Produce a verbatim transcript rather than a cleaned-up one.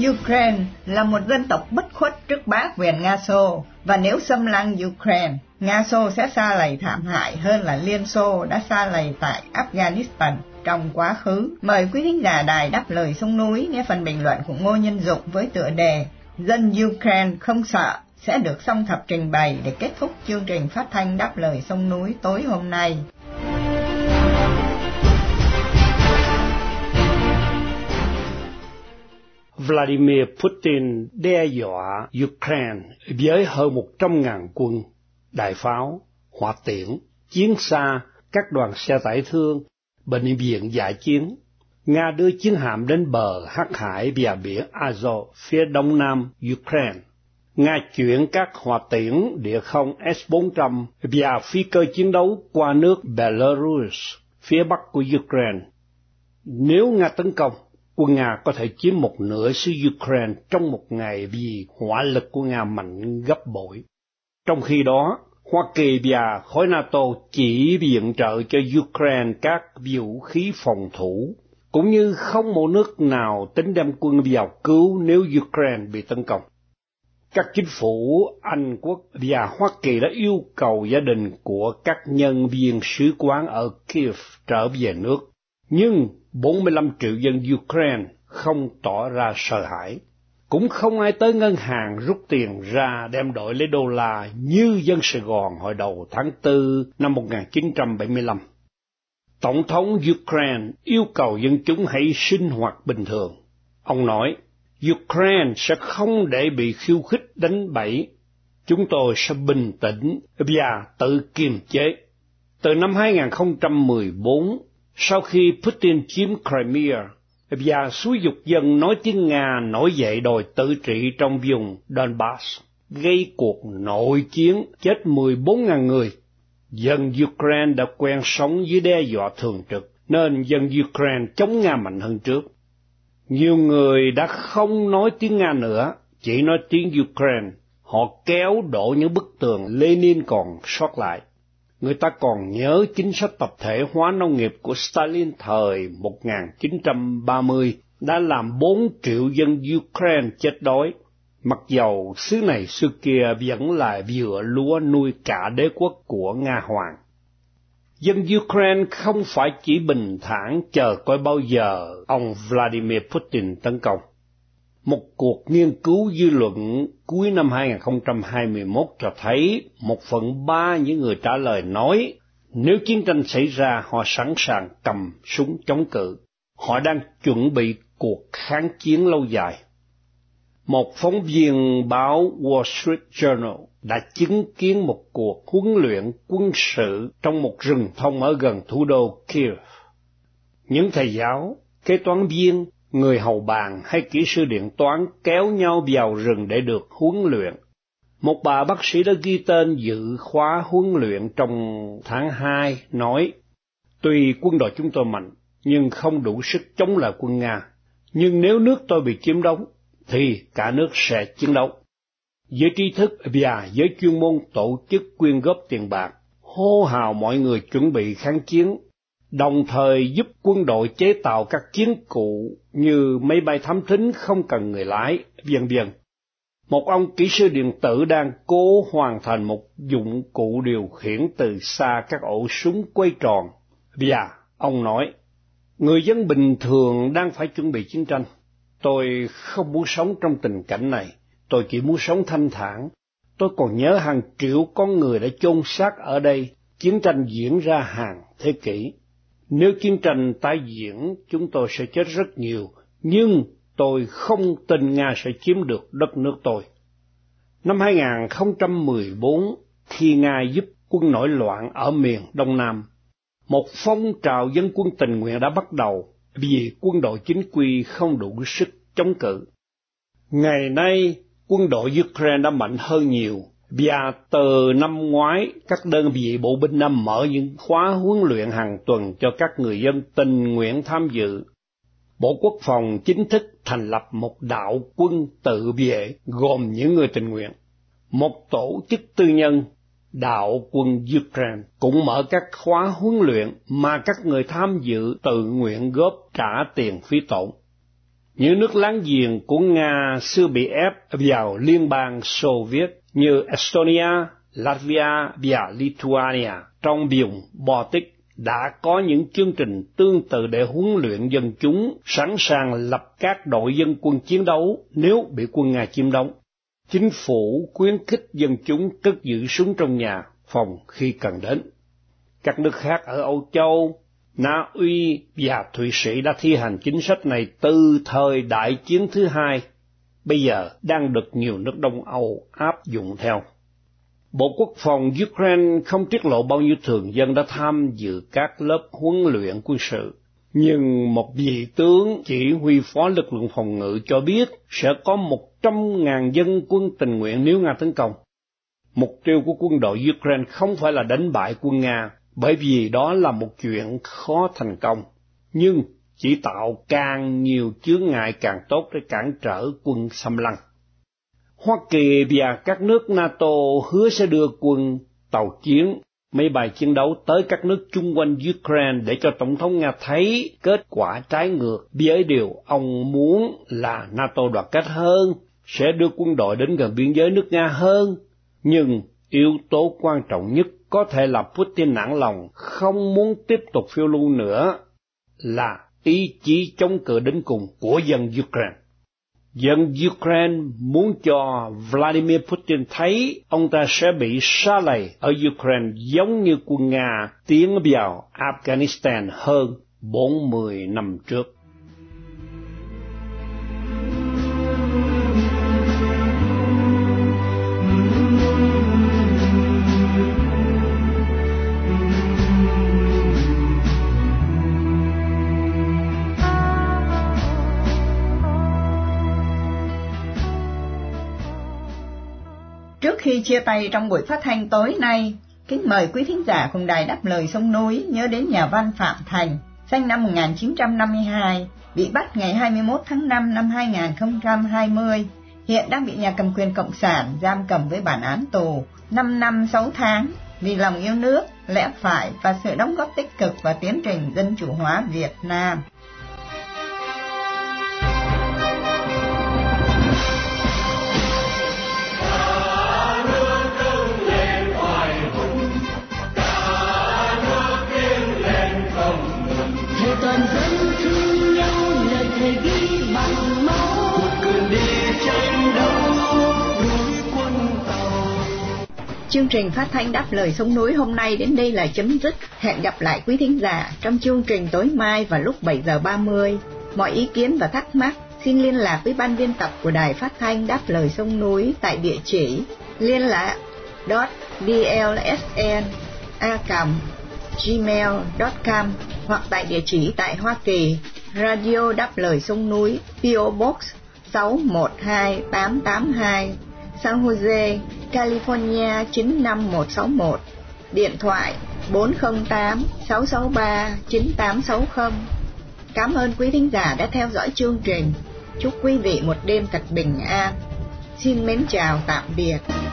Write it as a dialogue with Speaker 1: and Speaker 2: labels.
Speaker 1: Ukraine là một dân tộc bất khuất trước bá quyền Nga Xô, và nếu xâm lăng Ukraine, Nga Xô sẽ sa lầy thảm hại hơn là Liên Xô đã sa lầy tại Afghanistan trong quá khứ. Mời quý thính giả đài Đáp Lời Sông Núi nghe phần bình luận của Ngô Nhân Dụng với tựa đề Dân Ukraine không sợ sẽ được song thập trình bày để kết thúc chương trình phát thanh Đáp Lời Sông Núi tối hôm nay.
Speaker 2: Vladimir Putin đe dọa Ukraine với hơn một trăm ngàn quân, đại pháo, hỏa tiễn, chiến xa, các đoàn xe tải thương, bệnh viện dã chiến. Nga đưa chiến hạm đến bờ Hắc Hải và biển Azov phía đông nam Ukraine. Nga chuyển các hỏa tiễn địa không S bốn trăm và phi cơ chiến đấu qua nước Belarus, phía bắc của Ukraine. Nếu Nga tấn công, quân Nga có thể chiếm một nửa xứ Ukraine trong một ngày vì hỏa lực của Nga mạnh gấp bội. Trong khi đó, Hoa Kỳ và khối NATO chỉ viện trợ cho Ukraine các vũ khí phòng thủ, cũng như không một nước nào tính đem quân vào cứu nếu Ukraine bị tấn công. Các chính phủ Anh Quốc và Hoa Kỳ đã yêu cầu gia đình của các nhân viên sứ quán ở Kiev trở về nước, nhưng bốn mươi lăm triệu dân Ukraine không tỏ ra sợ hãi. Cũng không ai tới ngân hàng rút tiền ra đem đổi lấy đô la như dân Sài Gòn hồi đầu tháng tư năm một nghìn chín trăm bảy mươi lăm. Tổng thống Ukraine yêu cầu dân chúng hãy sinh hoạt bình thường. Ông nói, Ukraine sẽ không để bị khiêu khích đánh bẫy. Chúng tôi sẽ bình tĩnh và tự kiềm chế. Từ năm hai nghìn không trăm mười bốn, sau khi Putin chiếm Crimea và xúi giục dân nói tiếng Nga nổi dậy đòi tự trị trong vùng Donbass, gây cuộc nội chiến chết mười bốn nghìn người, dân Ukraine đã quen sống dưới đe dọa thường trực, nên dân Ukraine chống Nga mạnh hơn trước. Nhiều người đã không nói tiếng Nga nữa, chỉ nói tiếng Ukraine. Họ kéo đổ những bức tường Lenin còn sót lại. Người ta còn nhớ chính sách tập thể hóa nông nghiệp của Stalin thời một nghìn chín trăm ba mươi đã làm bốn triệu dân Ukraine chết đói, mặc dầu xứ này xưa kia vẫn là vựa lúa nuôi cả đế quốc của Nga Hoàng. Dân Ukraine không phải chỉ bình thản chờ coi bao giờ ông Vladimir Putin tấn công. Một cuộc nghiên cứu dư luận cuối năm hai nghìn không trăm hai mươi mốt cho thấy một phần ba những người trả lời nói nếu chiến tranh xảy ra họ sẵn sàng cầm súng chống cự. Họ đang chuẩn bị cuộc kháng chiến lâu dài. Một phóng viên báo Wall Street Journal đã chứng kiến một cuộc huấn luyện quân sự trong một rừng thông ở gần thủ đô Kiev. Những thầy giáo, kế toán viên, người hầu bàn hay kỹ sư điện toán kéo nhau vào rừng để được huấn luyện. Một bà bác sĩ đã ghi tên dự khóa huấn luyện trong tháng hai, nói, tuy quân đội chúng tôi mạnh, nhưng không đủ sức chống lại quân Nga. Nhưng nếu nước tôi bị chiếm đóng, thì cả nước sẽ chiến đấu. Giới trí thức và giới chuyên môn tổ chức quyên góp tiền bạc, hô hào mọi người chuẩn bị kháng chiến, đồng thời giúp quân đội chế tạo các chiến cụ như máy bay thám thính không cần người lái, vân vân. Một ông kỹ sư điện tử đang cố hoàn thành một dụng cụ điều khiển từ xa các ổ súng quay tròn, và ông nói, người dân bình thường đang phải chuẩn bị chiến tranh. Tôi không muốn sống trong tình cảnh này, tôi chỉ muốn sống thanh thản. Tôi còn nhớ hàng triệu con người đã chôn xác ở đây, chiến tranh diễn ra hàng thế kỷ. Nếu chiến tranh tái diễn, chúng tôi sẽ chết rất nhiều, nhưng tôi không tin Nga sẽ chiếm được đất nước tôi. Năm hai nghìn không trăm mười bốn, khi Nga giúp quân nổi loạn ở miền Đông Nam, một phong trào dân quân tình nguyện đã bắt đầu vì quân đội chính quy không đủ sức chống cự. Ngày nay, quân đội Ukraine đã mạnh hơn nhiều, và từ năm ngoái, các đơn vị bộ binh đã mở những khóa huấn luyện hàng tuần cho các người dân tình nguyện tham dự. Bộ Quốc phòng chính thức thành lập một đạo quân tự vệ gồm những người tình nguyện. Một tổ chức tư nhân, đạo quân Ukraine, cũng mở các khóa huấn luyện mà các người tham dự tự nguyện góp trả tiền phí tổn. Những nước láng giềng của Nga xưa bị ép vào Liên bang Xô Viết như Estonia, Latvia và Lithuania trong vùng Baltic đã có những chương trình tương tự để huấn luyện dân chúng sẵn sàng lập các đội dân quân chiến đấu nếu bị quân Nga chiếm đóng. Chính phủ khuyến khích dân chúng cất giữ súng trong nhà phòng khi cần đến. Các nước khác ở Âu Châu, Na Uy và Thụy Sĩ đã thi hành chính sách này từ thời Đại chiến thứ hai, bây giờ đang được nhiều nước Đông Âu áp dụng theo. Bộ Quốc phòng Ukraine không tiết lộ bao nhiêu thường dân đã tham dự các lớp huấn luyện quân sự, nhưng một vị tướng chỉ huy phó lực lượng phòng ngự cho biết sẽ có một trăm ngàn dân quân tình nguyện nếu Nga tấn công. Mục tiêu của quân đội Ukraine không phải là đánh bại quân Nga, bởi vì đó là một chuyện khó thành công, nhưng chỉ tạo càng nhiều chướng ngại càng tốt để cản trở quân xâm lăng. Hoa Kỳ và các nước NATO hứa sẽ đưa quân, tàu chiến, máy bay chiến đấu tới các nước chung quanh Ukraine để cho Tổng thống Nga thấy kết quả trái ngược với điều ông muốn là NATO đoàn kết hơn, sẽ đưa quân đội đến gần biên giới nước Nga hơn. Nhưng yếu tố quan trọng nhất có thể là Putin nản lòng không muốn tiếp tục phiêu lưu nữa là ý chí chống cự đến cùng của dân Ukraine. Dân Ukraine muốn cho Vladimir Putin thấy ông ta sẽ bị sa lầy ở Ukraine giống như quân Nga tiến vào Afghanistan hơn bốn mươi năm trước.
Speaker 1: Trước khi chia tay trong buổi phát thanh tối nay, kính mời quý thính giả cùng Đài Đáp Lời Sông Núi nhớ đến nhà văn Phạm Thành, sinh năm một nghìn chín trăm năm mươi hai, bị bắt ngày hai mươi mốt tháng năm năm hai nghìn không trăm hai mươi, hiện đang bị nhà cầm quyền Cộng sản giam cầm với bản án tù năm năm sáu tháng vì lòng yêu nước, lẽ phải và sự đóng góp tích cực vào tiến trình dân chủ hóa Việt Nam.
Speaker 3: Toàn dân thương nhau lời thề ghi bằng máu, một cường đi tranh đấu đuổi quân tàu.
Speaker 1: Chương trình phát thanh Đáp Lời Sông Núi hôm nay đến đây là chấm dứt. Hẹn gặp lại quý thính giả trong chương trình tối mai vào lúc bảy giờ ba mươi. Mọi ý kiến và thắc mắc xin liên lạc với ban biên tập của Đài Phát thanh Đáp Lời Sông Núi tại địa chỉ liên lạc .dlsn a còng gmail chấm com hoặc tại địa chỉ tại Hoa Kỳ, Radio Đáp Lời Sông Núi, pê ô Box sáu một hai tám tám hai, San Jose, California chín năm một sáu một, điện thoại bốn không tám sáu sáu ba chín tám sáu không. Cảm ơn quý thính giả đã theo dõi chương trình. Chúc quý vị một đêm thật bình an. Xin mến chào tạm biệt.